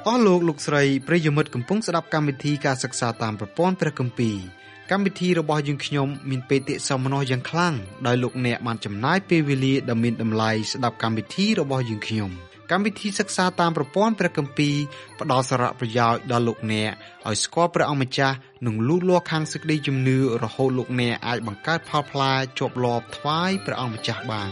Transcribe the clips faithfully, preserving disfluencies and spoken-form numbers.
អស់លោកលោកស្រីប្រិយមិត្តកំពុងស្ដាប់កម្មវិធីការសិក្សាតាមប្រព័ន្ធព្រះគម្ពីរកម្មវិធីរបស់យើងខ្ញុំមានបេតិសោមនស្សយ៉ាងខ្លាំងដោយលោកអ្នកបានចំណាយពេលវេលាដ៏មានតម្លៃស្ដាប់កម្មវិធីរបស់យើងខ្ញុំកម្មវិធីសិក្សាតាមប្រព័ន្ធព្រះគម្ពីរផ្ដល់សារៈប្រយោជន៍ដល់លោកអ្នកឲ្យស្គាល់ព្រះអង្គម្ចាស់និងលូតលាស់ខាងសេចក្តីជំនឿរហូតលោកអ្នកអាចបង្កើតផលផ្លែជាប់លាប់ថ្វាយព្រះអង្គម្ចាស់បាន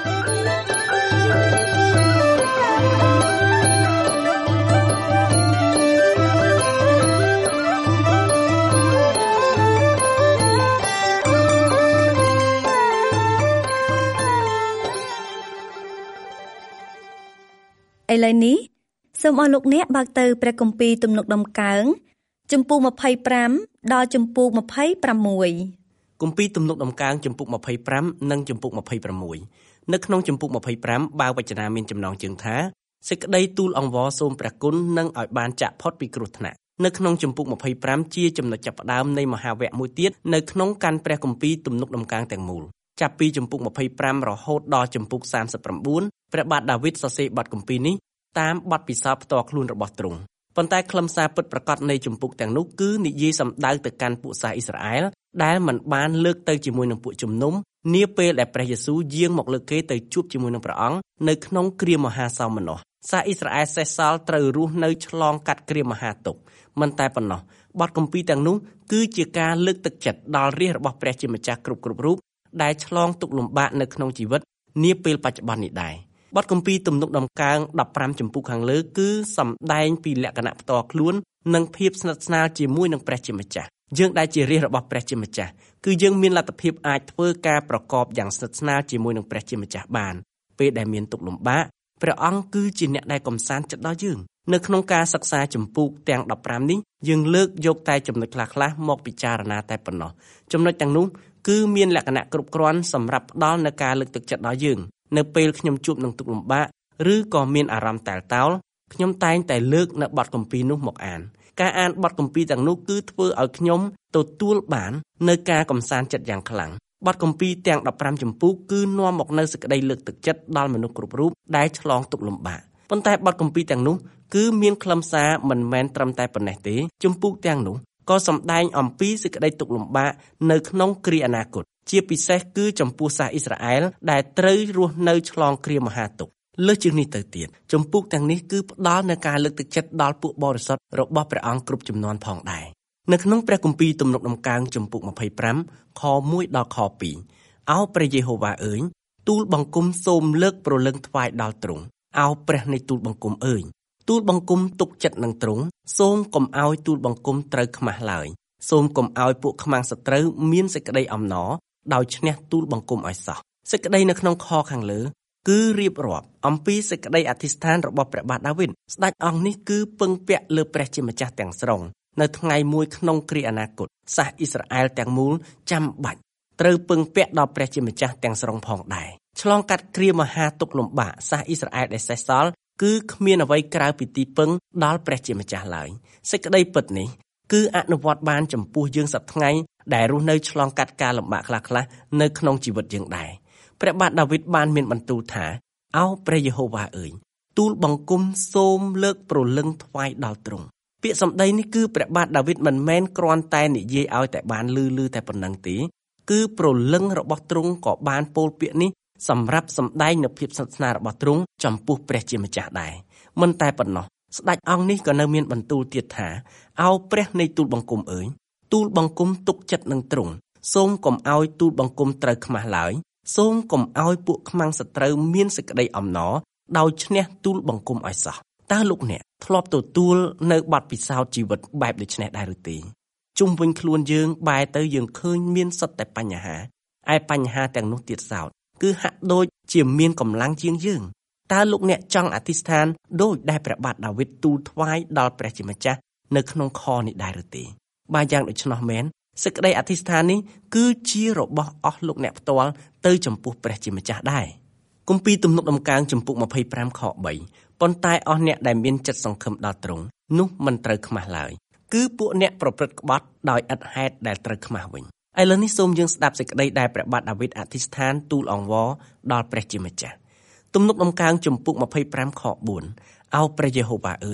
ឥឡូវនេះសូមអរលោកអ្នកបើកទៅព្រះគម្ពីរទំនុកដំកើងជំពូកម្ភៃប្រាំដល់ជំពូកម្ភៃប្រាំមួយគម្ពីរទំនុកដំកើងជំពូកម្ភៃប្រាំនិងជំពូកម្ភៃប្រាំមួយនៅក្នុងជំពូកម្ភៃប្រាំបើវចនាមានចំណងជើងថាសេចក្តីទូលអង្វរសូមព្រះគុណនិងឲ្យបានចាក់ផុតពីគ្រោះថ្នាក់នៅក្នុងជំពូកម្ភៃប្រាំជាចំណុចចាប់ផ្ដើមនៃមហាវគ្គមួយទៀតនៅក្នុងកាន់ព្រះគម្ពីរទំនុកដំកើងទាំងមូលចាប់ពីជំពូកម្ភៃប្រាំរហូតដល់ជំពូកសាមសិបប្រាំបួនព្រះបាទដាវីតសរសេរបទគម្ពីរនេះតាមបទពិសោធន៍ផ្ទាល់ខ្លួនរបស់ទ្រង់ប៉ុន្តែខ្លឹមសារពិតប្រាកដនៃជំពូកទាំងនោះគឺនិយាយសម្ដៅទៅកាន់ពួកសាសអ៊ីស្រាអែលដែលមិនបានលើកទៅជាមួយនឹងពួកជំនុំនាពេលដែលព្រះយេស៊ូវយាងមកលើគេទៅជួបជាមួយនឹងព្រះអង្គនៅក្នុងគ្រាមហាសោមនស្សសាសអ៊ីស្រាអែលសេសសល់ត្រូវរស់នៅឆ្លងកាត់គ្រាមហាទុក្ខមិនតែប៉ុណ្ណោះបទគម្ពីរទាំងនោះគឺជាការលើកទឹកចិត្តដល់រាជរបស់ព្រះជាម្ចាស់គ្រប់គ្រប់រូបដែលឆ្លងទុក្ខលំបាកនៅក្នុងជីវិតនាពេលបច្ចុប្បន្ននេះដែរបទគម្ពីរទំនុកដំកើងដប់ប្រាំជំពូកខាងលើគឺសម្ដែងពីលក្ខណៈផ្ទាល់ខ្លួននិងភាពស្និទ្ធស្នាលជាមួយនឹងព្រះជាម្ចាស់យើងដែលជារាជរបស់ព្រះជាម្ចាស់គឺយើងមានលទ្ធភាពអាចធ្វើការប្រកបយ៉ាងស្និទ្ធស្នាលជាមួយនឹងព្រះជាម្ចាស់បានពេលដែលមានទុក្ខលំបាកព្រះអង្គគឺជាអ្នកដែលកំសាន្តចិត្តដល់យើងនៅក្នុងការសិក្សាជំពូកទាំងដប់ប្រាំនេះយើងលើកយកតែចំណុចខ្លះៗមកពិចារណាតែប៉ុណ្ណោះចំណុចទាំងនោះគឺមានលក្ខណៈគ្រប់គ្រាន់សម្រាប់ផ្ដល់នូវការលើកទឹកចិត្តដល់យើងនៅពេលខ្ញុំជួបនឹងទុក្ខលំបាកឬក៏មានអារម្មណ៍តែលតោលខ្ញុំតែងតែលើកនៅបទគម្ពីរនោះមកអានការអានបទគម្ពីរទាំងនោះគឺធ្វើឲ្យខ្ញុំទទួលបាននៅការកំសាន្តចិត្តយ៉ាងខ្លាំងបទគម្ពីរទាំងដប់ប្រាំជំពូកគឺនាំមកនូវសេចក្តីលើកទឹកចិត្តដល់មនុស្សគ្រប់រូបដែលឆ្លងទុក្ខលំបាកប៉ុន្តែបទគម្ពីរទាំងនោះគឺមានខ្លឹមសារមិនមែនត្រឹមតែប៉ុណ្ណេះទេជំពូកទាំងនោះក៏សម្ដែងអំពីសេចក្តីទុក្ខលំបាកនៅក្នុងគ្រាអនាគតជាពិសេសគឺចំពោះសាសអ៊ីស្រាអែលដែលត្រូវរស់នៅឆ្លងគ្រាមហាទុក្ខលើសជាងនេះទៅទៀតជំពូកទាំងនេះគឺផ្ដល់នូវការលើកទឹកចិត្តដល់ពួកបរិសុទ្ធរបស់ព្រះអង្គគ្រប់ជំនាន់ផងដែរនៅក្នុងព្រះគម្ពីរទំនុកដំកើងជំពូកម្ភៃប្រាំខមួយដល់ខពីរអោព្រះយេហូវ៉ាអើយទូលបង្គំសូមលើកព្រលឹងថ្វាយដល់ទ្រង់អោព្រះនៃទូលបង្គំអើយទូលបង្គំទុកចិត្តនឹងទ្រង់សូមកុំឲ្យទូលបង្គំត្រូវខ្មាស់ឡើយសូមកុំឲ្យពួកខ្មាំងសត្រូវមានសេចក្តីអំណរដោយឈ្នះទូលបង្គំឲ្យសោះសេចក្តីនៅក្នុងខខាងលើគឺរៀបរាប់អំពីសេចក្តីអធិស្ឋានរបស់ព្រះបាទដាវីតស្ដេចអង្គនេះគឺពឹងពាក់លើព្រះជាម្ចាស់ទាំងស្រុងនៅថ្ងៃមួយក្នុងគ្រាអនាគតសាសអ៊ីស្រាអែលទាំងមូលចាំបាច់ត្រូវពឹងពាក់ដល់ព្រះជាម្ចាស់ទាំងស្រុងផងដែរឆ្លងកាត់គ្រាមហាទុក្ខលំបាកសាសអ៊ីស្រាអែលដែលសេសសល់គឺគ្មានអ្វីក្រៅពីទីពឹងដល់ព្រះជាម្ចាស់ឡើយសេចក្តីពិតនេះគឺអនុវត្តបានចំពោះយើងសប្តាហ៍ថ្ងៃដែលរស់នៅឆ្លងកាត់ការលំបាកខ្លះៗនៅក្នុងជីវិតយើងដែរព្រះបាទដាវីតបានមានបន្ទូលថាអោព្រះយេហូវ៉ាអើយទូលបង្គំសូមលើកព្រលឹងថ្វាយដល់ទ្រង់ពាក្យសម្ដីនេះគឺព្រះបាទដាវីតមិនមែនគ្រាន់តែនិយាយឲ្យតែបានលឺលឺតែប៉ុណ្ណឹងទេគឺព្រលឹងរបស់ទ្រង់ក៏បានពោលពាក្យនេះសម្រាប់សម្ដែងនូវភាពស្និទ្ធស្នាលរបស់ទ្រង់ចំពោះព្រះជាម្ចាស់ដែរមិនតែប៉ុណ្ណោះស្ដេចអង្គនេះក៏នៅមានបន្ទូលទៀតថាអោព្រះនៃទូលបង្គំអើយទូលបង្គំទុកចិត្តនឹងទ្រង់សូមកុំឲ្យទូលបង្គំត្រូវខ្មាស់ឡើយសូមកុំឲ្យពួកខ្មាំងសត្រូវមានសេចក្តីអំណរដោយឈ្នះទូលបង្គំឲ្យសោះតើលោកអ្នកធ្លាប់ទទួលនៅបទពិសោធន៍ជីវិតបែបដូចនេះដែរឬទេជុំវិញខ្លួនយើងបែរទៅយើងឃើញមានសុទ្ធតែបញ្ហាឯបញ្ហាទាំងនោះទៀតសោតគឺហាក់ដូចជាមានកម្លាំងជាងយើងតើលោកអ្នកចង់អធិស្ឋានដោយដែលព្រះបាទដាវីតទូលថ្វាយដល់ព្រះជាម្ចាស់នៅក្នុងខនេះដែរឬទេបើយ៉ាងដូច្នោះមែនសេចក្តីអធិស្ឋាននេះគឺជារបស់អស់លោកអ្នកផ្ទាល់ទៅចំពោះព្រះជាម្ចាស់ដែរគម្ពីរទំនុកដំកើងជំពូកម្ភៃប្រាំខបីប៉ុន្តែអស់អ្នកដែលមានចិត្តសង្ឃឹមដល់ទ្រង់នោះមិនត្រូវខ្មាស់ឡើយគឺពួកអ្នកប្រព្រឹត្តក្បត់ដោយឥតហេតុដែលត្រូវខ្មាស់វិញឥឡូវនេះសូមយើងស្ដាប់សេចក្តីដែលព្រះបាទដាវីតអធិស្ឋានទូលអង្វរដល់ព្រះជាម្ចាស់ទំនុកដំកើងជំពូកម្ភៃប្រាំខបួនអោព្រះយេហូវ៉ាអើយ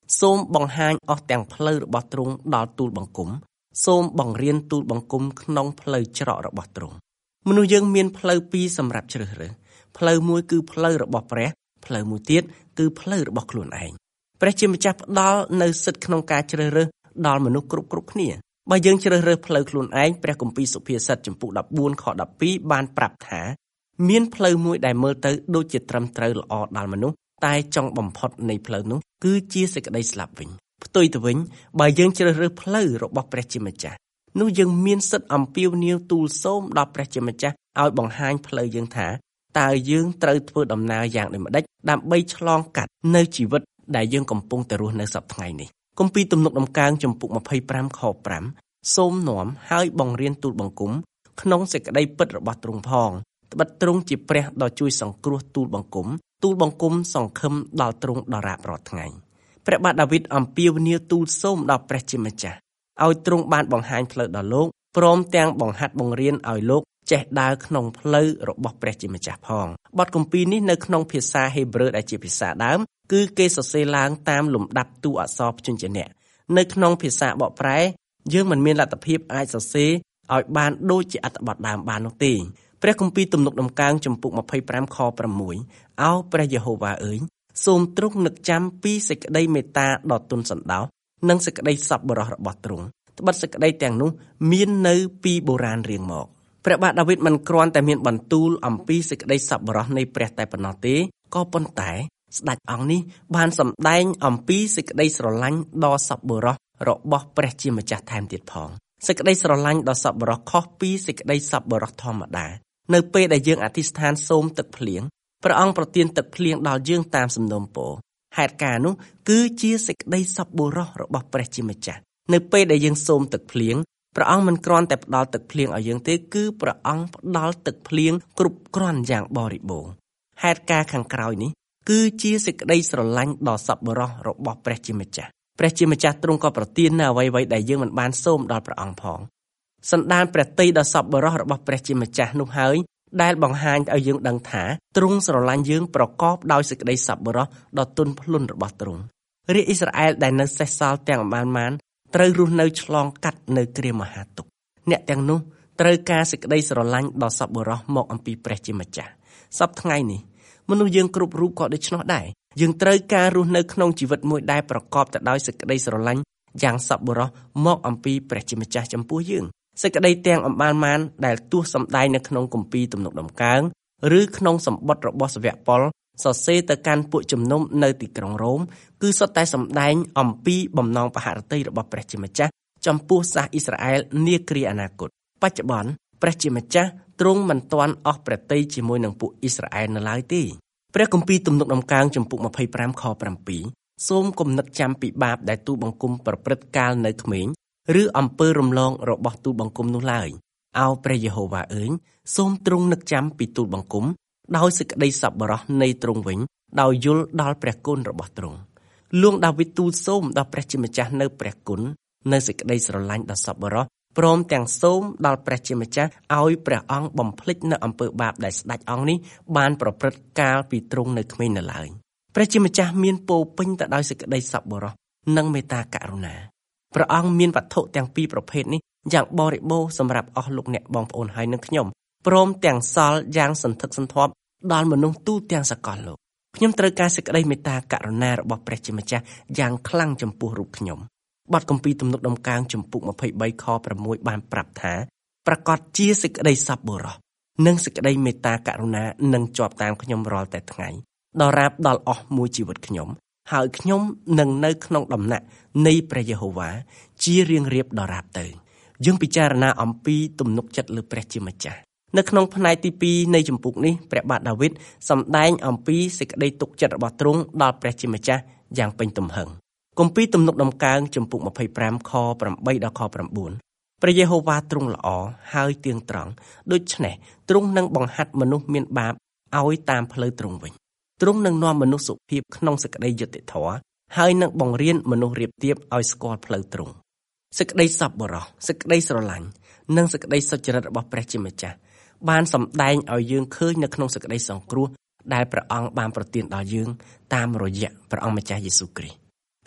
សូមបង្ហាញអស់ទាំងផ្លូវរបស់ទ្រង់ដល់ទូលបង្គំសូមបង្រៀនទូលបង្គំក្នុងផ្លូវច្រករបស់ទ្រង់មនុស្សយើងមានផ្លូវពីរសម្រាប់ជ្រើសរើសផ្លូវមួយគឺផ្លូវរបស់ព្រះផ្លូវមួយទៀតគឺផ្លូវរបស់ខ្លួនឯងព្រះជាម្ចាស់ផ្ដល់នៅសិទ្ធិក្នុងការជ្រើសរើសដល់មនុស្សគ្រប់គ្រប់គ្នាបើយើងជ្រើសរើសផ្លូវខ្លួនឯងព្រះគម្ពីរសុភាសិតចំពុកដប់បួនខដប់ពីរបានប្រាប់ថាមានផ្លូវមួយដែលមើលទៅដូចជាត្រឹមត្រូវល្អដល់មនុស្សតែចុងបំផុតនៃផ្លូវនោះគឺជាសេចក្តីស្លាប់វិញផ្ទុយទៅវិញបើយើងជ្រើសរើសផ្លូវរបស់ព្រះជាម្ចាស់នោះយើងមានសិទ្ធិអំពាវនាវទូលសូមដល់ព្រះជាម្ចាស់ឲ្យបង្ហាញផ្លូវយើងថាតើយើងត្រូវធ្វើដំណើរយ៉ាងដូចម្តេចដើម្បីឆ្លងកាត់នៅជីវិតដែលយើងកំពុងតែរស់នៅសប្តាហ៍ថ្ងៃនេះគម្ពីរទំនុកដំកើងចំពុកម្ភៃប្រាំខប្រាំសូមនាំហើយបង្រៀនទូលបង្គំក្នុងសេចក្តីពិតរបស់ទ្រង់ផងត្បិតទ្រង់ជាព្រះដ៏ជួយសង្គ្រោះទូលបង្គំទូលបង្គំសង្ឃឹមដល់ទ្រង់ដរាបរាល់ថ្ងៃព្រះបាទដាវីតអំពាវនាវទូលសូមដល់ព្រះជាម្ចាស់ឲ្យទ្រង់បានបង្ហាញផ្លូវដល់លោកព្រមទាំងបង្ហាត់បង្រៀនឲ្យលោកចេះដើរក្នុងផ្លូវរបស់ព្រះជាម្ចាស់ផងបទគម្ពីរនេះនៅក្នុងភាសាហេប្រឺដែលជាភាសាដើមគឺគេសរសេរឡើងតាមលំដាប់តួអក្សរព្យញ្ជនៈនៅក្នុងភាសាបកប្រែយើងមិនមានលទ្ធភាពអាចសរសេរឲ្យបានដូចជាអត្ថបទដើមបាននោះទេព្រះគម្ពីរទំនុកដំកើងចំពុកម្ភៃប្រាំខប្រាំមួយអោព្រះយេហូវ៉ាអើយសូមទ្រង់នឹកចាំពីសេចក្តីមេត្តាដ៏ទន់សន្តោសនិងសេចក្តីសប្បុរសរបស់ទ្រង់ត្បិតសេចក្តីទាំងនោះមាននៅពីបុរាណរៀងមកព្រះបាទដាវីតមិនគ្រាន់តែមានបន្ទូលអំពីសេចក្តីសប្បុរសនៃព្រះតែប៉ុណ្ណោះទេក៏ប៉ុន្តែស្ដេចអង្គនេះបានសម្ដែងអំពីសេចក្តីស្រឡាញ់ដ៏សប្បុរសរបស់ព្រះជាម្ចាស់ថែមទៀតផងសេចក្តីស្រឡាញ់ដ៏សប្បុរសខុសពីសេចក្តីសប្បុរសធម្មតានៅពេលដែលយើងអធិស្ឋានសូមទឹកភ្លៀងព្រះអង្គប្រទានទឹកភ្លៀងដល់យើងតាមសំណូមពរហេតុការណ៍នោះគឺជាសេចក្តីសប្បុរសរបស់ព្រះជាម្ចាស់នៅពេលដែលយើងសូមទឹកភ្លៀងព្រះអង្គមិនគ្រាន់តែផ្ដល់ទឹកភ្លៀងឲ្យយើងទេគឺព្រះអង្គផ្ដល់ទឹកភ្លៀងគ្រប់គ្រាន់យ៉ាងបរិបូរណ៍ហេតុការណ៍ខាងក្រោយនេះគឺជាសេចក្តីស្រឡាញ់ដ៏សប្បុរសរបស់ព្រះជាម្ចាស់ព្រះជាម្ចាស់ទ្រង់ក៏ប្រទាននូវអ្វីៗដែលយើងមិនបានសូមដល់ព្រះអង្គផងសន្តានព្រះទ័យដ៏សប្បុរសរបស់ព្រះជាម្ចាស់នោះហើយដែលបង្ហាញឲ្យយើងដឹងថាទ្រង់ស្រឡាញ់យើងប្រកបដោយសេចក្តីសប្បុរសដ៏ទន់ភ្លន់របស់ទ្រង់រាជអ៊ីស្រាអែលដែលនៅសេសសល់ទាំងអបានបានត្រូវរស់នៅឆ្លងកាត់នៅគ្រាមហាទុក្ខអ្នកទាំងនោះត្រូវការសេចក្តីស្រឡាញ់ដ៏សប្បុរសមកអំពីព្រះជាម្ចាស់សប្តាហ៍ថ្ងៃនេះមនុស្សយើងគ្រប់រូបក៏ដូច្នោះដែរយើងត្រូវការរស់នៅក្នុងជីវិតមួយដែលប្រកបទៅដោយសេចក្តីស្រឡាញ់យ៉ាងសប្បុរសមកអំពីព្រះជាម្ចាស់ចំពោះយើងសេចក្តីទាំងអម្បានមានដែលទោះសម្ដែងនៅក្នុងគម្ពីរទំនុកដំកើងឬក្នុងសម្បត្តិរបស់សាវកប៉ុលសរសេរទៅកាន់ពួកជំនុំនៅទីក្រុងរ៉ូមគឺសុទ្ធតែសម្ដែងអំពីបំណងបហរតីរបស់ព្រះជាម្ចាស់ចំពោះសាសអ៊ីស្រាអែលនាគ្រាអនាគតបច្ចុប្បន្នព្រះជាម្ចាស់ទ្រង់មិនទាន់អស់ព្រះទ័យជាមួយនឹងពួកអ៊ីស្រាអែលនៅឡើយទេព្រះគម្ពីរទំនុកដំកើងចំពុកម្ភៃប្រាំខប្រាំពីរសូមគំនិតចាំពីបាបដែលទូលបង្គំប្រព្រឹត្តកាលនៅក្មេងឬអំពើរំលងរបស់ទូលបង្គំនោះឡើយអោព្រះយេហូវ៉ាអើយសូមទ្រង់នឹកចាំពីទូលបង្គំដោយសេចក្តីសប្បុរសនៃទ្រង់វិញដោយយល់ដល់ព្រះគុណរបស់ទ្រង់លួងដាវីតទូលសូមដល់ព្រះជាម្ចាស់នៅព្រះគុណនៅសេចក្តីស្រឡាញ់ដ៏សប្បុរសព្រមទាំងសូមដល់ព្រះជាម្ចាស់ឲ្យព្រះអង្គបំភ្លេចនៅអំពើបាបដែលស្ដេចអង្គនេះបានប្រព្រឹត្តកាលពីទ្រង់នៅក្មេងនៅឡើយព្រះជាម្ចាស់មានពោពេញទៅដោយសេចក្តីសប្បុរសនិងមេត្តាករុណាព្រះអង្គមានវត្ថុទាំងពីរប្រភេទនេះយ៉ាងបរិបូរណ៍សម្រាប់អស់លោកអ្នកបងប្អូនហើយនិងខ្ញុំព្រមទាំងសល់យ៉ាងសន្ធឹកសន្ធាប់ដល់មនុស្សទូទាំងសកលលោកខ្ញុំត្រូវការសេចក្តីមេត្តាករុណារបស់ព្រះជាម្ចាស់យ៉ាងខ្លាំងចំពោះរូបខ្ញុំបទគម្ពីរទំនុកដំកើងចំពុកម្ភៃបីខប្រាំមួយបានប្រាប់ថាប្រកាសជាសេចក្តីសប្បុរសនិងសេចក្តីមេត្តាករុណានឹងជាប់តាមខ្ញុំរាល់តែថ្ងៃដល់រាបដល់អស់មួយជីវិតខ្ញុំហើយខ្ញុំនឹងនៅក្នុងដំណាក់នៃព្រះយេហូវ៉ាជារៀងរៀបដល់រាបទៅយើងពិចារណាអំពីទំនុកចិត្តលើព្រះជាម្ចាស់នៅក្នុងផ្នែកទីពីរនៃជំពូកនេះព្រះបាទដាវីតសម្ដែងអំពីសេចក្តីទុកចិត្តរបស់ទ្រង់ដល់ព្រះជាម្ចាស់យ៉ាងពេញទំហឹងគម្ពីរទំនុកដំកើងជំពូកម្ភៃប្រាំខប្រាំបីដល់ខប្រាំបួនព្រះយេហូវ៉ាទ្រង់ល្អហើយទៀងត្រង់ដូច្នេះទ្រង់នឹងបង្ហាត់មនុស្សមានបាបឲ្យតាមផ្លូវទ្រង់វិញទ្រង់នឹងនាំមនុស្សសុភាពក្នុងសេចក្តីយុត្តិធម៌ហើយនឹងបង្រៀនមនុស្សរៀបទៀបឲ្យស្គាល់ផ្លូវទ្រង់សេចក្តីសប្បុរសសេចក្តីស្រឡាញ់និងសេចក្តីសុចរិតរបស់ព្រះជាម្ចាស់បានសម្ដែងឲ្យយើងឃើញនៅក្នុងសេចក្តីសង្គ្រោះដែលព្រះអង្គបានប្រទានដល់យើងតាមរយៈព្រះអង្គម្ចាស់យេស៊ូវគ្រីស្ទ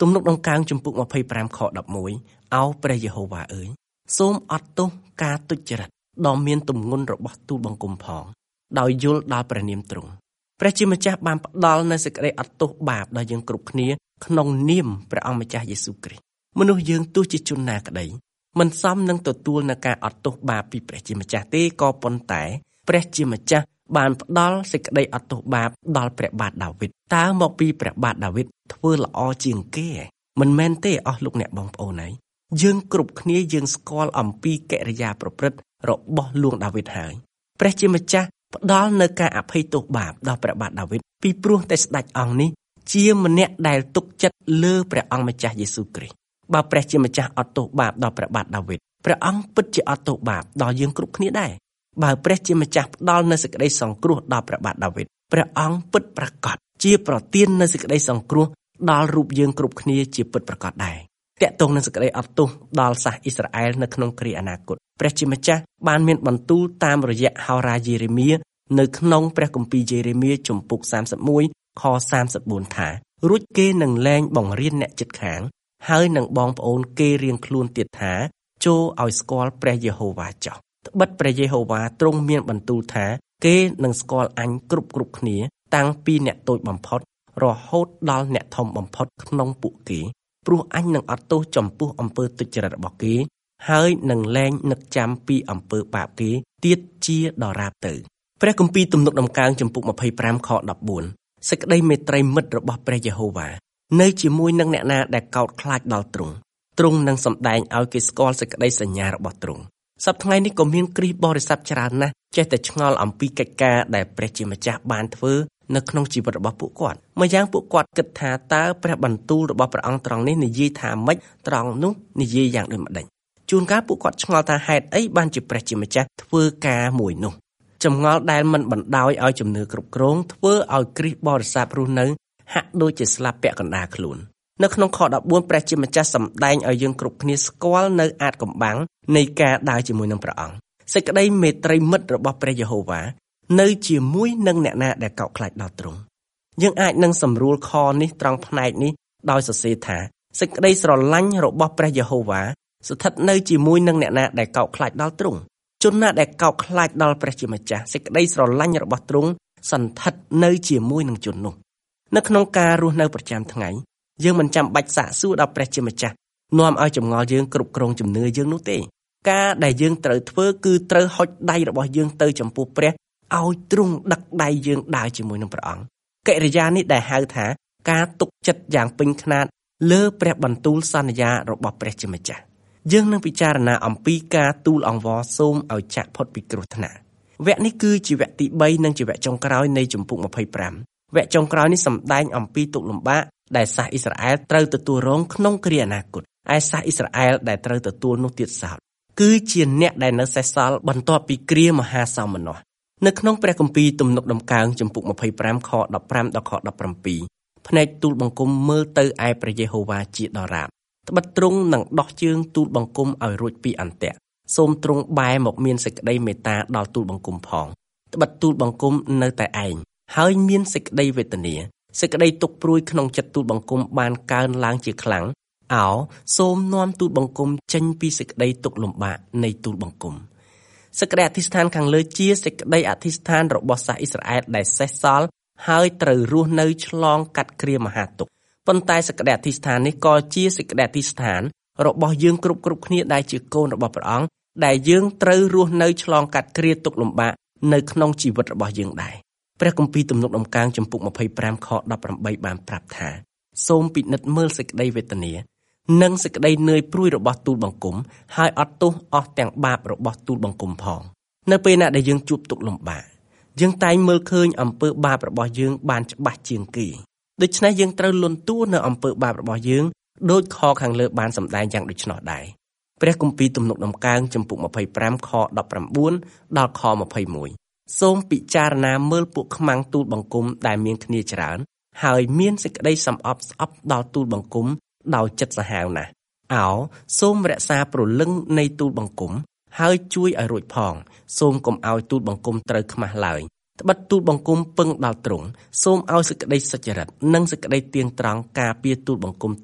ទំនុកដំកើងជំពូកยี่สิบห้าខដប់មួយ អោព្រះយេហូវ៉ាអើយសូមអត់ទោសការទុច្ចរិតដ៏មានទម្ងន់របស់ទូលបង្គំផងដោយយល់ដល់ព្រះនាមទ្រង់ព្រះជាម្ចាស់បានផ្ដល់នូវសេចក្តីអត់ទោសបាបដល់យើងគ្រប់គ្នាក្នុងនាមព្រះអង្គម្ចាស់យេស៊ូវគ្រីស្ទមនុស្សយើងទោះជាជនណាក្តីមិនសមនឹងទទួលនូវការអត់ទោសបាបពីព្រះជាម្ចាស់ទេក៏ប៉ុន្តែព្រះជាម្ចាស់បានផ្ដល់សេចក្តីអត់ទោសបាបដល់ព្រះបាទដាវីតតើមកពីព្រះបាទដាវីតធ្វើល្អជាងគេមិនមែនទេអស់លោកអ្នកបងប្អូនហើយយើងគ្រប់គ្នាយើងស្គាល់អំពីកិរិយាប្រព្រឹត្តរបស់លោកដាវីតហើយព្រះជាម្ចាស់ផ្ដល់នូវការអភ័យទោសបាបដល់ព្រះបាទដាវីតពីព្រោះតែស្ដេចអង្គនេះជាម្នាក់ដែលទុកចិត្តលើព្រះអង្គម្ចាស់យេស៊ូវគ្រីស្ទបើព្រះជាម្ចាស់អត់ទោសបាបដល់ព្រះបាទដាវីតព្រះអង្គពិតជាអត់ទោសបាបដល់យើងគ្រប់គ្នាដែរបើព្រះជាម្ចាស់ផ្ដល់នូវសេចក្តីសង្គ្រោះដល់ព្រះបាទដាវីតព្រះអង្គពិតប្រាកដជាប្រទាននូវសេចក្តីសង្គ្រោះដល់រូបយើងគ្រប់គ្នាជាពិតប្រាកដដែរតាក់ទងនឹងសេចក្តីអត់ទោសដល់សាសអ៊ីស្រាអែលនៅក្នុងគ្រាអនាគតព្រះជាម្ចាស់បានមានបន្ទូលតាមរយៈហោរាយេរេមៀនៅក្នុងព្រះគម្ពីរយេរេមៀជំពូកសាមសិបមួយខសាមសិបបួនថារួចគេនឹងលែងបង្រៀនអ្នកជិតខាងហើយនឹងបងប្អូនគេរៀងខ្លួនទៀតថាចូលឲ្យស្គាល់ព្រះយេហូវ៉ាចោះត្បិតព្រះយេហូវ៉ាទ្រង់មានបន្ទូលថាគេនឹងស្គាល់អញគ្រប់គ្រប់គ្នាតាំងពីអ្នកតូចបំផុតរហូតដល់អ្នកធំបំផុតក្នុងពួកគេព្រោះអញនឹងអត់ទោសចំពោះអំពើទុច្ចរិតរបស់គេហើយនឹងលែងនឹកចាំពីអំពើបាបគេទៀតជាដរាបទៅព្រះគម្ពីរទំនុកដំកើងជំពូកยี่สิบห้าខដប់បួនសេចក្តីមេត្រីមិត្តរបស់ព្រះយេហូវ៉ានៅជាមួយនឹងអ្នកណាដែលកោតខ្លាចដល់ទ្រង់ទ្រង់នឹងសម្ដែងឲ្យគេស្គាល់សេចក្តីសញ្ញារបស់ទ្រង់សប្តាហ៍ថ្ងៃនេះក៏មានគ្រីស្ទបរិស័ទច្រើនណាស់ចេះតែឆ្ងល់អំពីកិច្ចការដែលព្រះជាម្ចាស់បានធ្វើនៅក្នុងជីវិតរបស់ពួកគាត់ម្យ៉ាងពួកគាត់គិតថាតើព្រះបន្ទូលរបស់ព្រះអង្គត្រង់នេះនិយាយថាម៉េចត្រង់នោះនិយាយយ៉ាងដូចម្ដេចជួនកាលពួកគាត់ឆ្ងល់ថាហេតុអីបានជាព្រះជាម្ចាស់ធ្វើការមួយនោះចម្ងល់ដែលមិនបណ្ដោយឲ្យជំនឿគ្រប់គ្រងធ្វើឲ្យគ្រីស្ទបរិស័ទរស់នៅហាក់ដូចជាស្លាប់ពាក់កណ្ដាលខ្លួននៅក្នុងខដប់បួនព្រះជាម្ចាស់សម្ដែងឲ្យយើងគ្រប់គ្នាស្គាល់នៅអាថ៌កំបាំងនៃការដើរជាមួយនឹងព្រះអង្គសេចក្តីមេត្រីមិត្តរបស់ព្រះយេហូវ៉ានៅជាមួយនឹងអ្នកណាដែលកោតខ្លាចដល់ទ្រង់យើងអាចនឹងសម្រួលខនេះត្រង់ផ្នែកនេះដោយសរសេរថាសេចក្តីស្រឡាញ់របស់ព្រះយេហូវ៉ាស្ថិតនៅជាមួយនឹងអ្នកណាដែលកោតខ្លាចដល់ទ្រង់ជនណាដែលកោតខ្លាចដល់ព្រះជាម្ចាស់សេចក្តីស្រឡាញ់របស់ទ្រង់សន្ធិដ្ឋនៅជាមួយនឹងជននោះនៅក្នុងការរស់នៅប្រចាំថ្ងៃយើងមិនចាំបាច់សាកសួរដល់ព្រះជាម្ចាស់នាំឲ្យចម្ងល់យើងគ្រប់គ្រងជំនឿយើងនោះទេការដែលយើងត្រូវធ្វើគឺត្រូវហុចដៃរបស់យើងទៅចំពោះព្រះឲ្យទ្រង់ដឹកដៃយើងដើរជាមួយនឹងព្រះអង្គកិរិយានេះដែលហៅថាការទុកចិត្តយ៉ាងពេញខ្នាតលើព្រះបន្ទូលសន្យារបស់ព្រះជាម្ចាស់យើងនឹងពិចារណាអំពីការទូលអង្វរសូមឲ្យចាក់ផុតពីគ្រោះថ្នាក់វគ្គនេះគឺជាវគ្គទីបីនិងជាវគ្គចុងក្រោយនៃជំពូកยี่สิบห้าវគ្គចុងក្រោយនេះសម្ដែងអំពីទុក្ខលំបាកដែលសាសអ៊ីស្រាអែលត្រូវទទួលរងក្នុងគ្រាអនាគតឯសាសអ៊ីស្រាអែលដែលត្រូវទទួលនោះទៀតសោតគឺជាអ្នកដែលនៅសេសសល់បន្ទាប់ពីគ្រាមហាសោមនស្សនៅក្នុងព្រះគម្ពីរទំនុកដំកើងជំពូកยี่สิบห้าខដប់ប្រាំដល់ខដប់ប្រាំពីរភ្នែកទូលបង្គំមើលទៅឯព្រះយេហូវ៉ាជាដរាបត្បិតទ្រង់នឹងដោះជើងទូលបង្គំឲ្យរួចពីអន្ទាក់សូមទ្រង់បែរមកមានសេចក្តីមេត្តាដល់ទូលបង្គំផងត្បិតទូលបង្គំនៅតែឯងហើយមានសេចក្តីវេទនាសេចក្តីទុក្ខព្រួយក្នុងចិត្តទូលបង្គំបានកើនឡើងជាខ្លាំងអោសូមនាំទូលបង្គំចេញពីសេចក្តីទុក្ខលំបាកនៃទូលបង្គំសេចក្តីអធិស្ឋានខាងលើជាសេចក្តីអធិស្ឋានរបស់សាសអ៊ីស្រាអែលដែលសេសសល់ហើយត្រូវរស់នៅឆ្លងកាត់គ្រាមហាទុក្ខប៉ុន្តែសេចក្តីអធិស្ឋាននេះក៏ជាសេចក្តីអធិស្ឋានរបស់យើងគ្រប់គ្រប់គ្នាដែលជាកូនរបស់ព្រះអង្គដែលយើងត្រូវរស់នៅឆ្លងកាត់គ្រាទុក្ខលំបាកនៅក្នុងជីវិតរបស់យើងដែរព្រះគម្ពីរទំនុកដំកើងជំពូកยี่สิบห้าខដប់ប្រាំបីបានប្រាប់ថាសូមពិនិត្យមើលសេចក្តីវេទនានិងសេចក្តីនឿយព្រួយរបស់ទូលបង្គំហើយអត់ទោសអស់ទាំងបាបរបស់ទូលបង្គំផងនៅពេលណាដែលយើងជួបទុក្ខលំបាកយើងតែងមើលឃើញអំពើបាបរបស់យើងបានច្បាស់ជាងគេដូច្នេះយើងត្រូវលន់តួនៅអំពើបាបរបស់យើងដោយខខាងលើបានសម្ដែងយ៉ាងដូច្នោះដែរព្រះគម្ពីរទំនុកដំកើងជំពូកยี่สิบห้าខដប់ប្រាំបួនដល់ខยี่สิบเอ็ดសូមពិចារណាមើលពួកខ្មាំងទូលបង្គំដែលមានគ្នាច្រើនហើយមានសេចក្តីសំអប់ស្អប់ដល់ទូលបង្គំដោយចិត្តសាហាវណាស់អោសូមរក្សាព្រលឹងនៃទូលបង្គំហើយជួយឲ្យរួចផងសូមកុំឲ្យទូលបង្គំត្រូវខ្មាស់ឡើយត្បិតទូលបង្គំពឹងដល់ទ្រង់សូមឲ្យសេចក្តីសុចរិតនិងសេចក្តីទៀងត្រង់ការពារទូលបង្គំទុក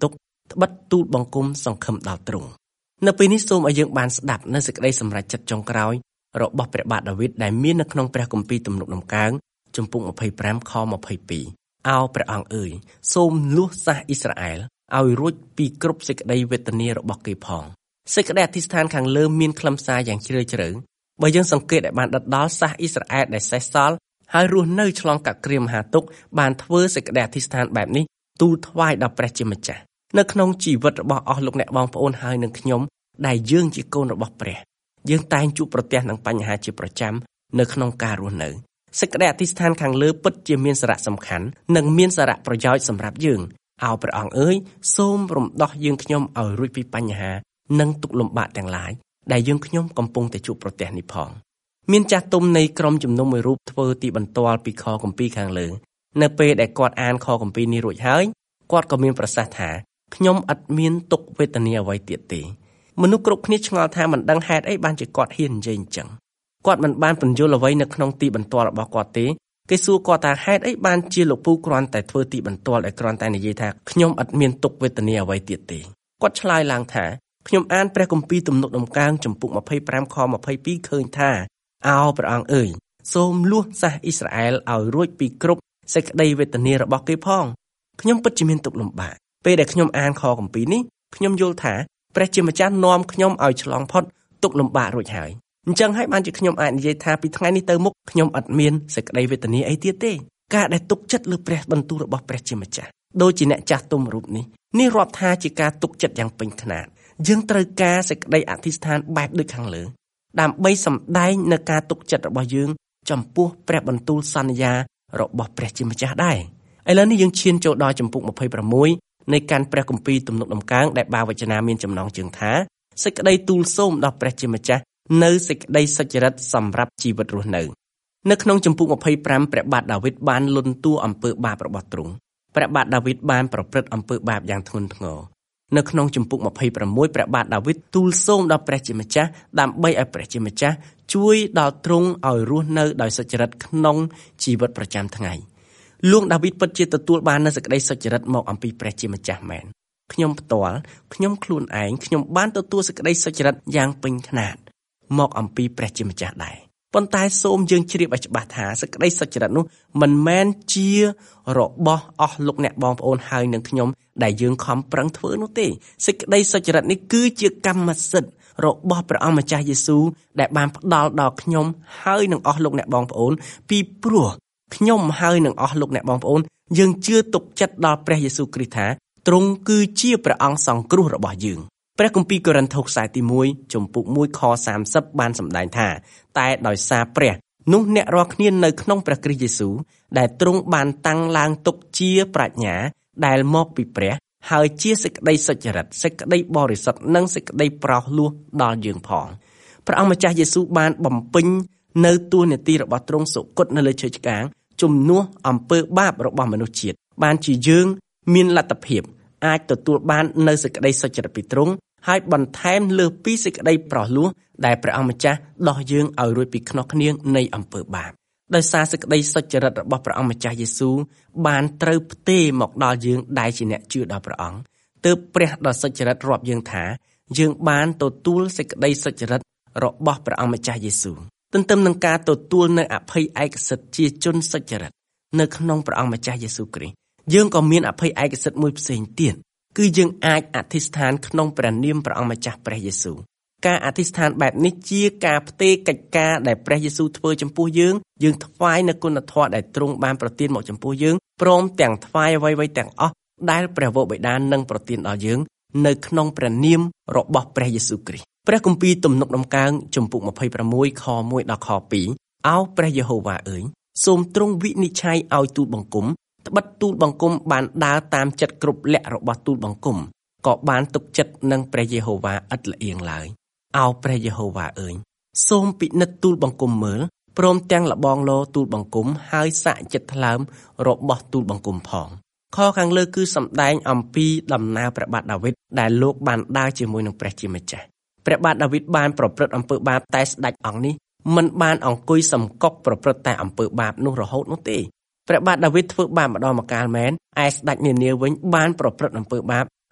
ត្បិតទូលបង្គំសង្ឃឹមដល់ទ្រង់នៅពេលនេះសូមឲ្យយើងបានស្ដាប់នៅសេចក្តីសម្រេចចិត្តចុងក្រោយរបស់ព្រះបាទដាវីតដែលមាននៅក្នុងព្រះគម្ពីរទំនុកដំកើងជំពូកម្ភៃប្រាំខម្ភៃពីរអោព្រះអង្គអើយសូមលួសសាសអ៊ីស្រាអែលឲ្យរួចពីគ្រប់សេចក្តីវេទនារបស់គេផងសេចក្តីអធិស្ឋានខាងលើមានខ្លឹមសារយ៉ាងជ្រាលជ្រៅបើយើងសង្កេតឲ្យបានដិតដល់សាសអ៊ីស្រាអែលដែលសេសសល់ហើយរស់នៅឆ្លងកាត់គ្រាមហាទុកបានធ្វើសេចក្តីអធិស្ឋានបែបនេះទូលថ្វាយដល់ព្រះជាម្ចាស់នៅក្នុងជីវិតរបស់អស់លោកអ្នកបងប្អូនហើយនឹងខ្ញុំដែលយើងជាកូនរបស់ព្រះយើងតែងជួបប្រទះនឹងបញ្ហាជាប្រចាំនៅក្នុងការរស់នៅសេចក្តីអធិស្ឋានខាងលើពិតជាមានសារៈសំខាន់និងមានសារៈប្រយោជន៍សម្រាប់យើងអោព្រះអង្គអើយសូមរំដោះយើងខ្ញុំឲ្យរួចពីបញ្ហានិងទុក្ខលំបាកទាំងឡាយដែលយើងខ្ញុំកំពុងតែជួបប្រទះនេះផងមានចាស់ទុំនៃក្រុមជំនុំមួយរូបធ្វើទីបន្ទាល់ពីខគម្ពីរខាងលើនៅពេលដែលគាត់អានខគម្ពីរនេះរួចហើយគាត់ក៏មានប្រសាសន៍ថាខ្ញុំឥតមានទុក្ខវេទនាអ្វីទៀតទេមនុស្សគ្រប់គ្នាឆ្ងល់ថាមិនដឹងហេតុអីបានជាគាត់ហ៊ាននិយាយអញ្ចឹងគាត់មិនបានពន្យល់អ្វីនៅក្នុងទីបន្ទាល់របស់គាត់ទេគេសួរគាត់ថាហេតុអីបានជាលោកពូគ្រាន់តែធ្វើទីបន្ទាល់ឲ្យគ្រាន់តែនិយាយថាខ្ញុំឥតមានទុក្ខវេទនាអ្វីទៀតទេគាត់ឆ្លើយឡើងថាខ្ញុំអានព្រះគម្ពីរទំនុកដំកើងជំពូកម្ភៃប្រាំខម្ភៃពីរឃើញថាអោព្រះអង្គអើយសូមលួសសាសអ៊ីស្រាអែលឲ្យរួចពីគ្រប់សេចក្តីវេទនារបស់គេផងខ្ញុំពិតជាមានទុក្ខលំបាកពេលដែលខ្ញុំអានខគម្ពីរនេះខ្ញុំយល់ថាព្រះជាម្ចាស់នាំខ្ញុំឲ្យឆ្លងផុតទុក្ខលំបាករួចហើយអញ្ចឹងហើយបានជាខ្ញុំអាចនិយាយថាពីថ្ងៃនេះទៅមុខខ្ញុំឥតមានសេចក្តីវេទនាអីទៀតទេការដែលទុកចិត្តលើព្រះបន្ទូលរបស់ព្រះជាម្ចាស់ដូចជាអ្នកចាស់ទុំរូបនេះនេះរាប់ថាជាការទុកចិត្តយ៉ាងពេញខ្នាតយើងត្រូវការសេចក្តីអធិស្ឋានបែបដូចខាងលើដើម្បីសម្ដែងនៅការទុកចិត្តរបស់យើងចំពោះព្រះបន្ទូលសន្យារបស់ព្រះជាម្ចាស់ដែរឥឡូវនេះយើងឈានចូលដល់ជំពូកម្ភៃប្រាំមួយនៃការព្រះគម្ពីរទំនុកដំកើងដែលបាវចនាមានចំណងជើងថាសេចក្តីទូលសូមដល់ព្រះជាម្ចាស់នៅសេចក្តីសុចរិតសម្រាប់ជីវិតរស់នៅនៅក្នុងជំពូកម្ភៃប្រាំព្រះបាទដាវីតបានលន់តួអំពើបាបរបស់ទ្រង់ព្រះបាទដាវីតបានប្រព្រឹត្តអំពើបាបយ៉ាងធ្ងន់ធ្ងរនៅក្នុងជំពូកម្ភៃប្រាំមួយព្រះបាទដាវីតទូលសូមដល់ព្រះជាម្ចាស់ដើម្បីឲ្យព្រះជាម្ចាស់ជួយដល់ទ្រង់ឲ្យរស់នៅដោយសុចរិតក្នុងជីវិតប្រចាំថ្ងៃលោកដាវីតពិតជាទទួលបាននូវសេចក្តីសុចរិតមកអំពីព្រះជាម្ចាស់មែនខ្ញុំផ្ទាល់ខ្ញុំខ្លួនឯងខ្ញុំបានទទួលសេចក្តីសុចរិតយ៉ាងពេញខ្នាតមកអំពីព្រះជាម្ចាស់ដែរប៉ុន្តែសូមយើងជ្រាបឲ្យច្បាស់ថាសេចក្តីសុចរិតនោះមិនមែនជារបស់អស់លោកអ្នកបងប្អូនហើយនឹងខ្ញុំដែលយើងខំប្រឹងធ្វើនោះទេសេចក្តីសុចរិតនេះគឺជាកម្មសិទ្ធិរបស់ព្រះអង្គម្ចាស់យេស៊ូវដែលបានផ្ដល់ដល់ខ្ញុំហើយនឹងអស់លោកអ្នកបងប្អូនពីព្រោះខ្ញុំហើយនឹងអស់លោកអ្នកបងប្អូនយើងជឿទុកចិត្តដល់ព្រះយេស៊ូវគ្រីស្ទថាទ្រង់គឺជាព្រះអង្គសង្គ្រោះរបស់យើងព្រះគម្ពីរកូរិនថូសខ្សែទីមួយជំពូកមួយខសាមសិបបានសម្ដែងថាតែដោយសារព្រះនោះអ្នករាល់គ្នានៅក្នុងព្រះគ្រីស្ទយេស៊ូវដែលទ្រង់បានតាំងឡើងទុកជាប្រាជ្ញាដែលមកពីព្រះហើយជាសេចក្តីសុចរិតសេចក្តីបរិសុទ្ធនិងសេចក្តីប្រោសលោះដល់យើងផងព្រះអង្គម្ចាស់យេស៊ូវបានបំពេញនៅតួនាទីរបស់ទ្រង់សុគតនៅលើឈើឆ្កាងជំនួសអំពើបាបរបស់មនុស្សជាតិបានជាយើងមានលទ្ធភាពអាចទទួលបាននៅសេចក្តីសុចរិតពីទ្រង់ហើយបន្ថែមលើពីសេចក្តីប្រោសលោះដែលព្រះអង្គម្ចាស់ដោះយើងឲ្យរួចពីខ្នោះខ្នៀងនៃអំពើបាបដោយសារសេចក្តីសុចរិតរបស់ព្រះអង្គម្ចាស់យេស៊ូវបានត្រូវផ្ទេរមកដល់យើងដែលជាអ្នកជឿដល់ព្រះអង្គទើបព្រះដ៏សុចរិតរាប់យើងថាយើងបានទទួលសេចក្តីសុចរិតរបស់ព្រះអង្គម្ចាស់យេស៊ូវទន្ទឹមនឹងការទទួលនៅអភ័យឯកសិទ្ធិជាជនសុចរិតនៅក្នុងព្រះអង្គម្ចាស់យេស៊ូវគ្រីស្ទយើងក៏មានអភ័យឯកសិទ្ធិមួយផ្សេងទៀតគឺយើងអាចអធិស្ឋានក្នុងព្រះនាមព្រះអង្គម្ចាស់ព្រះយេស៊ូវការអធិស្ឋានបែបនេះជាការផ្ទេរកិច្ចការដែលព្រះយេស៊ូវធ្វើចំពោះយើងយើងថ្វាយនូវគុណធម៌ដែលទ្រង់បានប្រទានមកចំពោះយើងព្រមទាំងថ្វាយអ្វីៗទាំងអស់ដែលព្រះវរបិតានឹងប្រទានដល់យើងនៅក្នុងព្រះនាមរបស់ព្រះយេស៊ូវគ្រីស្ទព្រះគម្ពីរទំនុកដំកើងជំពូកម្ភៃប្រាំមួយខមួយដល់ខពីរអោព្រះយេហូវ៉ាអើយសូមទ្រង់វិនិច្ឆ័យឲ្យទូលបង្គំត្បិតទូលបង្គំបានដើរតាមចិត្តគ្រប់លក្ខរបស់ទូលបង្គំក៏បានទុកចិត្តនឹងព្រះយេហូវ៉ាឥតល្អៀងឡើយអោព្រះយេហូវ៉ាអើយសូមពិនិត្យទូលបង្គំមើលព្រមទាំងលបងលោទូលបង្គំហើយសាកចិត្តថ្លើមរបស់ទូលបង្គំផងខខាងលើគឺសម្ដែងអំពីដំណើរព្រះបាទដាវីតដែលលោកបានដើរជាមួយនឹងព្រះជាម្ចាស់ព្រះបាទដាវីតបានប្រព្រឹត្តអំពើបាបតែស្ដេចអង្គនេះមិនបានអង្គុយសំកប់ប្រព្រឹត្តតែអំពើបាបនោះរហូតនោះទេព្រះបាទដាវីតធ្វើបាបម្ដងម្កាលមែនឯស្ដេចនានាវិញបានប្រព្រឹត្តអំពើបាប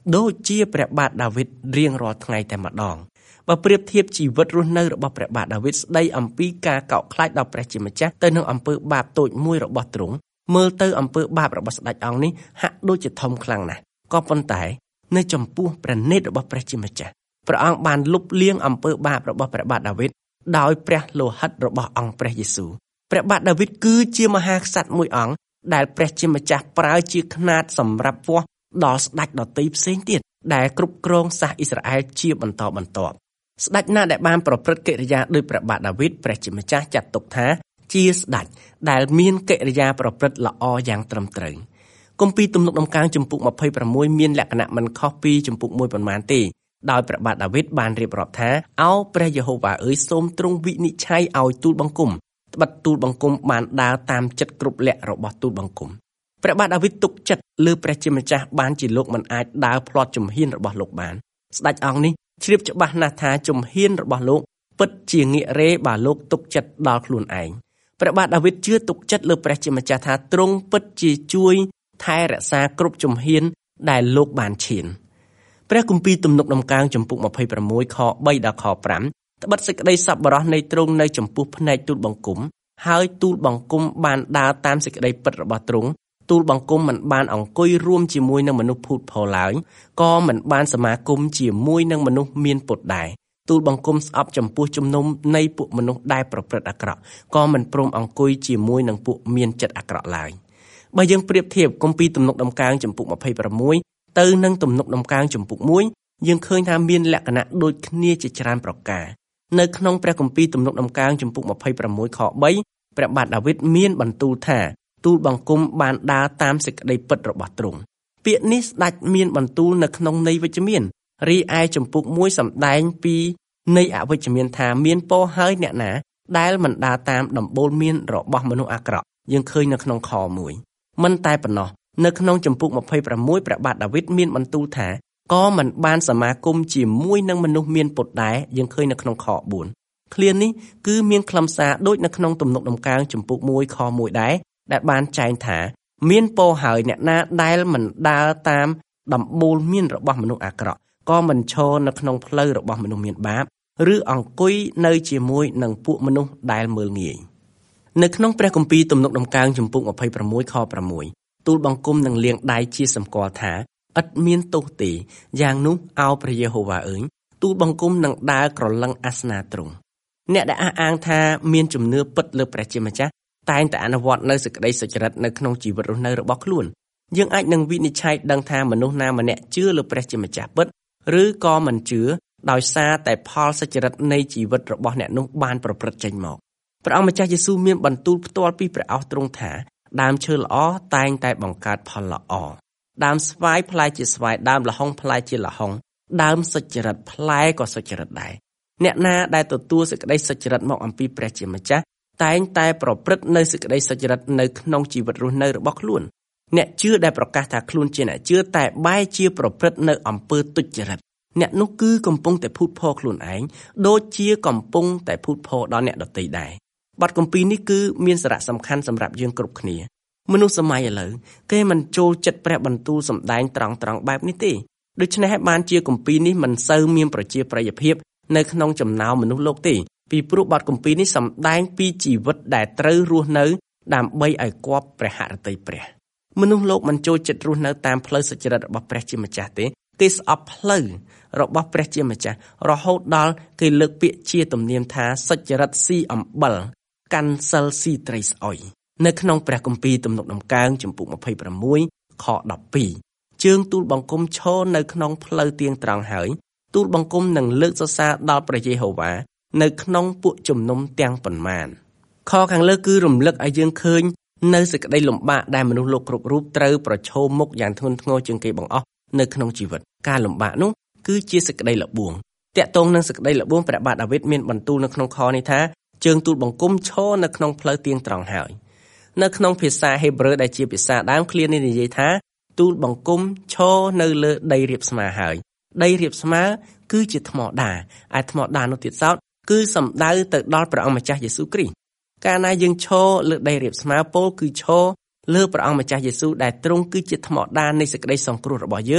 ដូចជាព្រះបាទដាវីតរៀងរាល់ថ្ងៃតែម្ដងបើប្រៀបធៀបជីវិតរស់នៅរបស់ព្រះបាទដាវីតស្ដីអំពីការកោតខ្លាចដល់ព្រះជាម្ចាស់ទៅនឹងអំពើបាបតូចមួយរបស់ទ្រង់មើលទៅអំពើបាបរបស់ស្ដេចអង្គនេះហាក់ដូចជាធំខ្លាំងណាស់ក៏ប៉ុន្តែនៅចំពោះព្រះនេតរបស់ព្រះជាម្ចាស់ព្រះអង្គបានលុបលាងអំពើបាបរបស់ព្រះបាទដាវីតដោយព្រះលោហិតរបស់អង្គព្រះយេស៊ូវព្រះបាទដាវីតគឺជាមហាក្សត្រមួយអង្គដែលព្រះជាម្ចាស់ប្រើជាខ្នាតសម្រាប់វាស់ដល់ស្ដេចដទៃផ្សេងទៀតដែលគ្រប់គ្រងសាសអ៊ីស្រាអែលជាបន្តបន្ទាប់ស្ដេចណាដែលបានប្រព្រឹត្តកិរិយាដោយព្រះបាទដាវីតព្រះជាម្ចាស់ចាត់ទុកថាជាស្ដេចដែលមានកិរិយាប្រព្រឹត្តល្អយ៉ាងត្រឹមត្រូវគម្ពីរទំនុកដំកើងជំពូកម្ភៃប្រាំមួយមានលក្ខណៈមិនខុសពីជំពូកមួយប៉ុន្មានទេដោយព្រះបាទដាវីតបានរៀបរាប់ថាឱព្រះយេហូវ៉ាអើយសូមទ្រង់វិនិច្ឆ័យឲ្យទូលបង្គំត្បិតទូលបង្គំបានដើរតាមចិត្តគ្រប់លក្ខរបស់ទូលបង្គំព្រះបាទដាវីតទុកចិត្តលើព្រះជាម្ចាស់បានជាលោកមិនអាចដើរផ្លាត់ជំហានរបស់លោកបានស្ដេចអង្គនេះជ្រាបច្បាស់ណាស់ថាជំហានរបស់លោកពិតជាងាករេបើលោកទុកចិត្តដល់ខ្លួនឯងព្រះបាទដាវីតជឿទុកចិត្តលើព្រះជាម្ចាស់ថាទ្រង់ពិតជាជួយថែរក្សាគ្រប់ជំហានដែលលោកបានឈានព្រះគម្ពីរទំនុកដំកើងចំពុកម្ភៃប្រាំមួយខបីដល់ខប្រាំត្បិតសេចក្តីសប្បុរសនៃទ្រង់នៅចំពោះភ្នែកទូលបង្គំហើយទូលបង្គំបានដើរតាមសេចក្តីពិតរបស់ទ្រង់ទូលបង្គំមិនបានអង្គុយរួមជាមួយនឹងមនុស្សភូតភរឡើយក៏មិនបានសមាគមជាមួយនឹងមនុស្សមានពុតដែរទូលបង្គំស្អប់ចំពោះជំនុំនៃពួកមនុស្សដែលប្រព្រឹត្តអាក្រក់ក៏មិនព្រមអង្គុយជាមួយនឹងពួកមានចិត្តអាក្រក់ឡើយបើយើងប្រៀបធៀបគម្ពីរទំនុកដំកើងចំពុកម្ភៃប្រាំមួយទៅនឹងទំនុកដំកើងចំពុកមួយយើងឃើញថាមានលក្ខណៈដូចគ្នាជាច្រើនប្រការនៅក្នុងព្រះគម្ពីរទំនុកដំកើងចំពុកម្ភៃប្រាំមួយខបីព្រះបាទដាវីតមានបន្ទូលថាទូលបង្គំបានដើរតាមសេចក្តីពិតរបស់ទ្រង់ពាក្យនេះស្ដេចមានបន្ទូលនៅក្នុងន័យវិជ្ជមានរីឯចំពុកមួយសម្ដែងពីន័យអវិជ្ជមានថាមានពរហើយអ្នកណាដែលមិនដើរតាមដំបូលមានរបស់មនុស្សអាក្រក់យើងឃើញនៅក្នុងខមួយមិនតែប៉ុណ្ណោះនៅក្នុងចំពុកម្ភៃប្រាំមួយព្រះបាទដាវីតមានបន្ទូលថាក៏មិនបានសមាគមជាមួយនឹងមនុស្សមានពុតដែរយើងឃើញនៅក្នុងខបួនឃ្លានេះគឺមានខ្លឹមសារដូចនៅក្នុងទំនុកដំកើងចំពុកមួយខមួយដែរដែលបានចែងថាមានពរហើយអ្នកណាដែលមិនដើរតាមដំបូលមានរបស់មនុស្សអាក្រក់ក៏មិនឈរនៅក្នុងផ្លូវរបស់មនុស្សមានបាបឬអង្គុយនៅជាមួយនឹងពួកមនុស្សដែលមើលងាយនៅក្នុងព្រះគម្ពីរទំនុកដំកើងចំពុកម្ភៃប្រាំមួយខប្រាំមួយទូលបង្គំនឹងលាងដៃជាសម្គាល់ថាឥតមានទោសទេយ៉ាងនោះឱព្រះយេហូវ៉ាអើយទូលបង្គំនឹងដើរក្រឡឹងអាសនាទ្រង់អ្នកដែលអះអាងថាមានជំនឿពិតលើព្រះជាម្ចាស់តែងតែអនុវត្តនៅសេចក្តីសុចរិតនៅក្នុងជីវិតរស់នៅរបស់ខ្លួនយើងអាចនឹងវិនិច្ឆ័យដឹងថាមនុស្សណាម្នាក់ជឿលើព្រះជាម្ចាស់ពិតឬក៏មិនជឿដោយសារតែផលសុចរិតនៃជីវិតរបស់អ្នកនោះបានប្រព្រឹត្តចេញមកព្រះអង្គម្ចាស់យេស៊ូវមានបន្ទូលផ្ទាល់ពីព្រះឱស្ថទ្រង់ថាដើមឈើល្អតែងតែបង្កើតផលល្អដើមស្វាយផ្លែជាស្វាយដើមល្ហុងផ្លែជាល្ហុងដើមសុចរិតផ្លែក៏សុចរិតដែរអ្នកណាដែលទទួលសេចក្តីសុចរិតមកអំពីព្រះជាម្ចាស់តែងតែប្រព្រឹត្តនៅសេចក្តីសុចរិតនៅក្នុងជីវិតរស់នៅរបស់ខ្លួនអ្នកជឿដែលប្រកាសថាខ្លួនជាអ្នកជឿតែបែរជាប្រព្រឹត្តនៅអំពើទុច្ចរិតអ្នកនោះគឺកំពុងតែភូតភរខ្លួនឯងដូចជាកំពុងតែភូតភរដល់អ្នកដទៃដែរបទគម្ពីរនេះគឺមានសារៈសំខាន់សម្រាប់យើងគ្រប់គ្នាមនុស្សសម័យឥឡូវគេមិនចូលចិត្តព្រះបន្ទូលសម្ដែងត្រង់ត្រង់បែបនេះទេដូច្នេះហើយបានជាគម្ពីរនេះមិនសូវមានប្រជាប្រិយភាពនៅក្នុងចំណោមមនុស្សលោកទេពីព្រោះបទគម្ពីរនេះសម្ដែងពីជីវិតដែលត្រូវរស់នៅដើម្បីឲ្យគប់ព្រះហឫទ័យព្រះមនុស្សលោកមិនចូលចិត្តរស់នៅតាមផ្លូវសុចរិតរបស់ព្រះជាម្ចាស់ទេគេស្អប់ផ្លូវរបស់ព្រះជាម្ចាស់រហូតដល់គេលើកពាក្យជាទំនៀមថាសុចរិតស៊ីអំបិលកាន់សិលស៊ីត្រីស្អុយនៅក្នុងព្រះគម្ពីរទំនុកដំកើងចំពុកម្ភៃប្រាំមួយខដប់ពីរជើងទូលបង្គំឈរនៅក្នុងផ្លូវទៀងត្រង់ហើយទូលបង្គំនឹងលើកសរសើរដល់ព្រះយេហូវ៉ានៅក្នុងពួកជំនុំទាំងប៉ុន្មានខខាងលើគឺរំលឹកឲ្យយើងឃើញនៅសេចក្តីលំបាកដែលមនុស្សលោកគ្រប់រូបត្រូវប្រឈមមុខយ៉ាងធ្ងន់ធ្ងរជាងគេបង្អស់នៅក្នុងជីវិតការលំបាកនោះគឺជាសេចក្តីល្បួងតាក់ទងនឹងសេចក្តីល្បួងព្រះបាទដាវីតមានបន្ទូលនៅក្នុងខនេះថាជើងទូលបង្គំឈរនៅក្នុងផ្លូវទៀងត្រង់ហើយនៅក្នុងភាសាហេប្រឺដែលជាភាសាដើមឃ្លានេះនិយាយថាទូលបង្គំឈរនៅលើដីរាបស្មើហើយដីរាបស្មើគឺជាថ្មដាឯថ្មដានោះទៀតសោតគឺសំដៅទៅដល់ព្រះអង្គម្ចាស់យេស៊ូវគ្រីស្ទកាលណាយើងឈរលើដីរាបស្មើពោលគឺឈរលើព្រះអង្គម្ចាស់យេស៊ូវដែលទ្រង់គឺជាថ្មដានៃសេចក្តីសង្គ្រោះរបស់យើង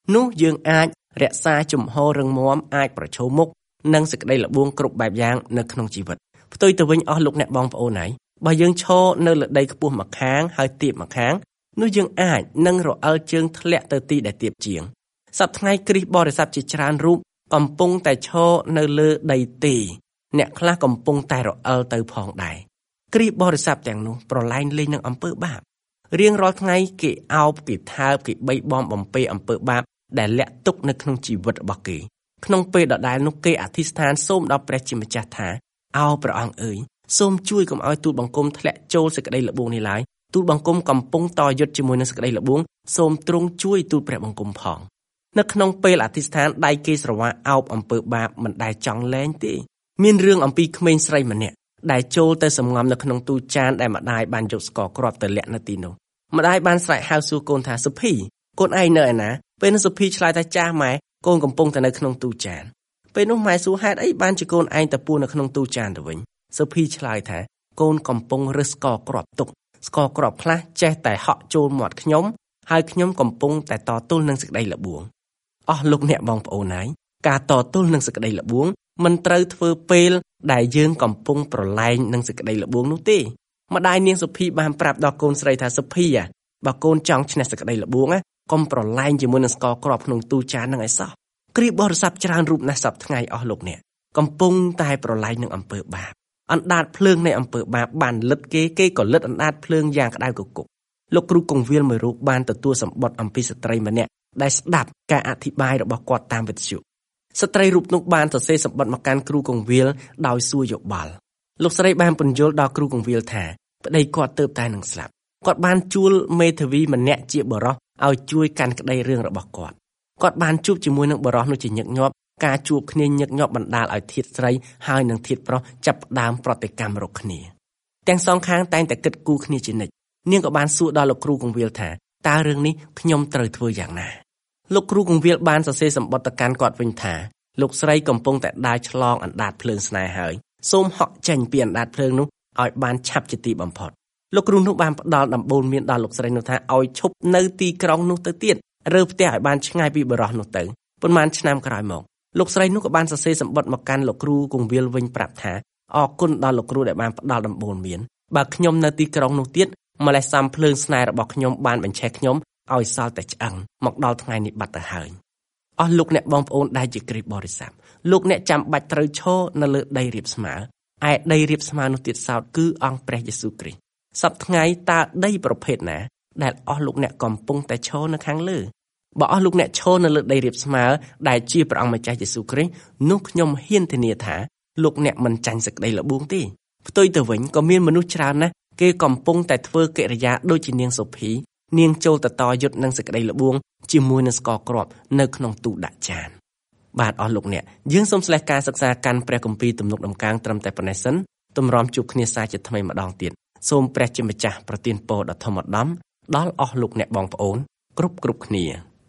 នោះយើងអាចរក្សាជំហររឹងមាំអាចប្រឈមមុខនឹងសេចក្តីល្បួងគ្រប់បែបយ៉ាងនៅក្នុងជីវិតផ្ទុយទៅវិញអស់លោកអ្នកបងប្អូនហើយបើយើងឈរនៅលើដីខ្ពស់ម្ខាងហើយទាបម្ខាងនោះយើងអាចនឹងរអិលជើងធ្លាក់ទៅទីដែលទាបជាងសប្តាហ៍ថ្ងៃគ្រីស្ទបរិស័ទជាច្រើនរូបកំពុងតែឈរនៅលើដីទេអ្នកខ្លះកំពុងតែរអិលទៅផងដែរគ្រីស្ទបរិស័ទទាំងនោះប្រឡែងលេងនឹងអំពើបាបរៀងរាល់ថ្ងៃគេអោបគេថើបគេបីបំបំពេអំពើបាបដែលលាក់ទុកនៅក្នុងជីវិតរបស់គេក្នុងពេលដដែលនោះគេអធិស្ឋានសូមដល់ព្រះជាម្ចាស់ថាអោព្រះអង្គអើយសូមជួយកុំឲ្យទូលបង្គំធ្លាក់ចូលសេចក្តីល្បួងនេះឡើយទូលបង្គំកំពុងតយុទ្ធជាមួយនឹងសេចក្តីល្បួងសូមទ្រង់ជួយទូលព្រះបង្គំផងនៅក្នុងពេលអធិស្ឋានដៃគេស្រវាអោបអំពើបាបមិនដែលចង់លែងទេមានរឿងអំពីក្មេងស្រីម្នាក់ដែលចូលទៅសំងំនៅក្នុងទូចានដែលម្ដាយបានយកស្ករគ្រាប់ទៅលាក់នៅទីនោះម្ដាយបានស្រែកហៅសួរកូនថាសុភីកូនឯងនៅឯណាពេលនោះសុភីឆ្លើយថាចាស់ម៉ែកូនកំពុងតែនៅក្នុងទូចានពេលនោះម៉ែសួរហេតុអីបានជាកូនឯងទៅពួរនៅក្នុងទូចានទៅវិញសុភីឆ្លើយថាកូនកំពុងរឹសស្ករគ្រាប់ទុកស្ករគ្រាប់ខ្លះចេះតែហក់ចូលមាត់ខ្ញុំហើយខ្ញុំកំពុងតែតទល់នឹងសេចក្តីល្បួងអស់លោកអ្នកបងប្អូនហើយការតទល់នឹងសេចក្តីល្បួងមិនត្រូវធ្វើពេលដែលយើងកំពុងប្រឡែងនឹងសេចក្តីល្បួងនោះទេម្ដាយនាងសុភីបានប្រាប់ដល់កូនស្រីថាសុភីអាបើកូនចង់ឈ្នះសេចក្តីល្បួងណាកុំប្រឡែងជាមួយនឹងស្ករគ្រាប់ក្នុងទូចាននឹងឲ្យសោះគ្រីស្ទបរិស័ទច្រើនរូបណាស់សប្តាហ៍ថ្ងៃអស់លោកអ្នកកំពុងតែប្រឡែងនឹងអំពើបាបអណ្ដាតភ្លើងនៃអំពើបាបបានលិតគេគេក៏លិតអណ្ដាតភ្លើងយ៉ាងក្តៅគគុកលោកគ្រូកងវិលមួយរូបបានទទួលសម្បត្តិអំពីស្ត្រីម្នាក់ដែលស្ដាប់ការអធិប្បាយរបស់គាត់តាមវិទ្យុស្ត្រីរូបនោះបានសរសេរសម្បត្តិមកកាន់គ្រូកងវិលដោយសួរយោបល់លោកស្រីបានពន្យល់ដល់គ្រូកងវិលថាប្តីគាត់ទើបតែនឹងស្លាប់គាត់បានជួលមេធាវីម្នាក់ជាបរិសឲ្យជួយកាន់ក្តីរឿងរបស់គាត់គាត់បានជួបជាមួយនឹងបរិសនោះជាញឹកញាប់ការជួបគ្នាញឹកញាប់បណ្ដាលឲ្យធាតុស្រីហើយនិងធាតុប្រុសចាប់ផ្ដើមប្រតិកម្មរកគ្នាទាំងសងខាងតែងតែគិតគូរគ្នាជានិច្ចនាងក៏បានសួរដល់លោកគ្រូកងវិលថាតើរឿងនេះខ្ញុំត្រូវធ្វើយ៉ាងណាលោកគ្រូកងវិលបានសរសេរសម្បត្តិទៅកាន់គាត់វិញថាលោកស្រីកំពុងតែដើរឆ្លងអណ្ដាតភ្លើងស្នេហ៍ហើយសូមហក់ចេញពីអណ្ដាតភ្លើងនោះឲ្យបានឆាប់ជាទីបំផុតលោកគ្រូនោះបានផ្ដល់ដំបូន្មានដល់លោកស្រីនោះថាឲ្យឈប់នៅទីក្រុងនោះទៅទៀតរើផ្ទះឲ្យបានឆ្ងាយពីបរិសនោះទៅប៉ុន្មានឆ្នាំក្រោយមកលោកស្រីនោះក៏បានសរសេរសម្បត្តិមកកាន់លោកគ្រូកងវិលវិញប្រាប់ថាអរគុណដល់លោកគ្រូដែលបានផ្ដល់ដំបូន្មានបើខ្ញុំនៅទីក្រុងនោះទៀតម្លេះសំភ្លើងស្នេហ៍របស់ខ្ញុំបានបញ្ឆេះខ្ញុំឲ្យសល់តែឆ្អឹងមកដល់ថ្ងៃនេះបាត់ទៅហើយអស់លោកអ្នកបងប្អូនដែលជាគ្រីស្ទបរិស័ទលោកអ្នកចាំបាច់ត្រូវឈរនៅលើដីរាបស្មើឯដីរាបស្មើនោះទៀតសោតគឺអង្គព្រះយេស៊ូវគ្រីស្ទសប្តាហ៍ថ្ងៃតើដីប្រភេទណាដែលអស់លោកអ្នកកំពុងតែឈរនៅខាងលើបើអស់លោកអ្នកឈរនៅលើដីរាបស្មើដែលជាព្រះអង្គម្ចាស់យេស៊ូវគ្រីស្ទនោះខ្ញុំហ៊ានធានាថាលោកអ្នកមិនចាញ់សេចក្តីល្បួងទេផ្ទុយទៅវិញក៏មានមនុស្សច្រើនណាស់គេកំពុងតែធ្វើកិរិយាដូចជានាងសុភីនាងចូលទៅតយុទ្ធនឹងសេចក្តីល្បួងជាមួយនឹងស្ករគ្រាប់នៅក្នុងទូដាក់ចានបាទអស់លោកអ្នកយើងសូមស្លេះការសិក្សាកាន់ព្រះគម្ពីរទំនុកដំកើងត្រឹមតែប៉ុណ្ណេះសិនទម្រាំជួបគ្នាសាជាថ្មីម្ដងទៀតសូមព្រះជាម្ចាស់ប្រទានពរដ៏ធម្មដំដល់អស់លោកអ្នកបងប្អូនគ្រប់គ្រប់គ្នា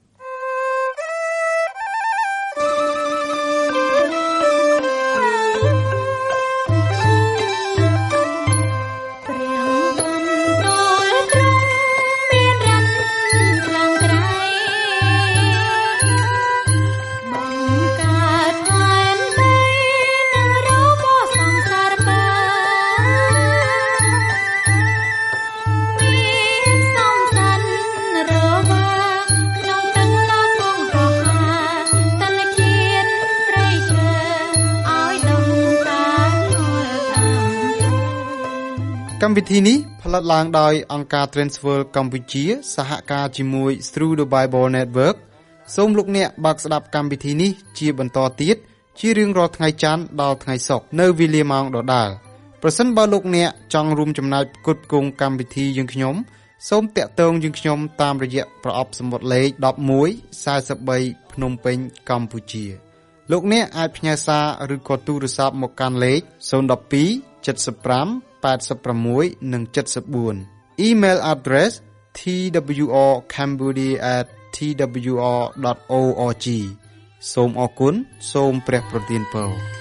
កម្មវិធីនេះផលិតឡើងដោយអង្គការ Transworld កម្ពុជាសហការជាមួយ Through the Bible Network សូមលោកអ្នកបើកស្ដាប់កម្មវិធីនេះជាបន្តទៀតជារៀងរាល់ថ្ងៃច័ន្ទដល់ថ្ងៃសុក្រនៅវេលាម៉ោងដដែលប្រសិនបើលោកអ្នកចង់រួមចំណែកផ្គត់ផ្គង់កម្មវិធីយើងខ្ញុំសូមតាក់ទងយើងខ្ញុំតាមរយៈប្រអប់សំបុត្រលេខដប់មួយ ៤៣ភ្នំពេញកម្ពុជាលោកអ្នកអាចផ្ញើសារឬក៏ទូរស័ព្ទមកកាន់លេខศูนย์ หนึ่ง สอง เจ็ด ห้า แปด หก និង เจ็ด สี่ Email address t w r cambodia at t w r dot org សូមអរគុណសូមព្រះប្រទានពរ